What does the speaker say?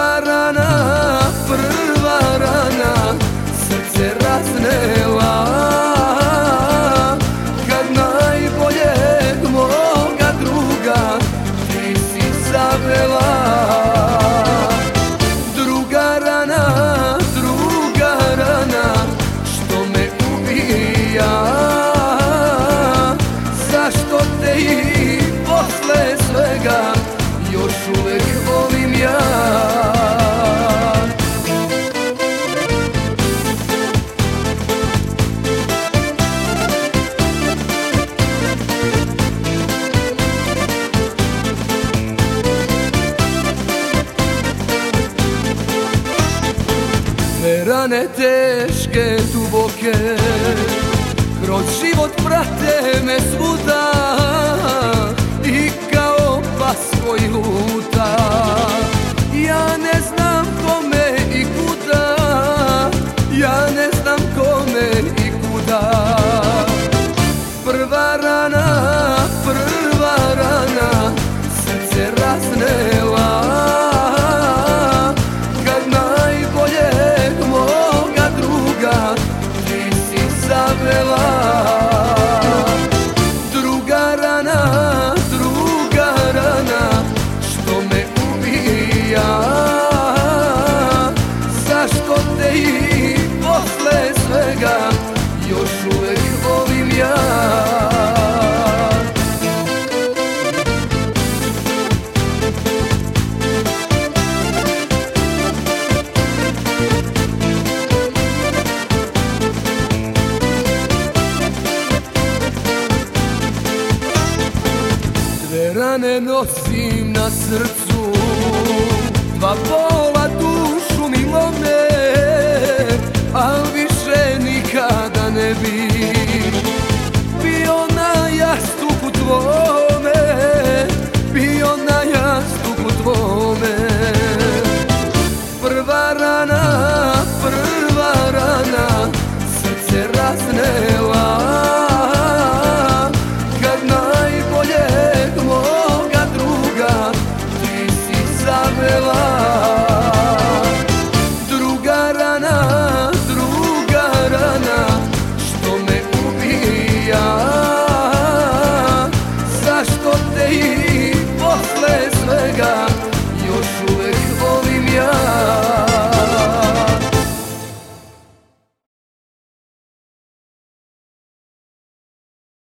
prva rana, srce raznela. Kad najboljeg moga druga ti si zavela. Druga rana, što me ubija. Zašto te i posle svega još uvek volim ja. Sve rane teške, duboke, kroz život prate me svuda. I kao pas koji luta, ja ne znam kome i kuda. Ja ne znam kome i kuda. Prva rana, srce raznela. Kad najboljeg moga druga ti si zavela. Druga rana, što me ubija. Zašto te i posle svega još uvek volim ja. Dve rane nosim na srcu,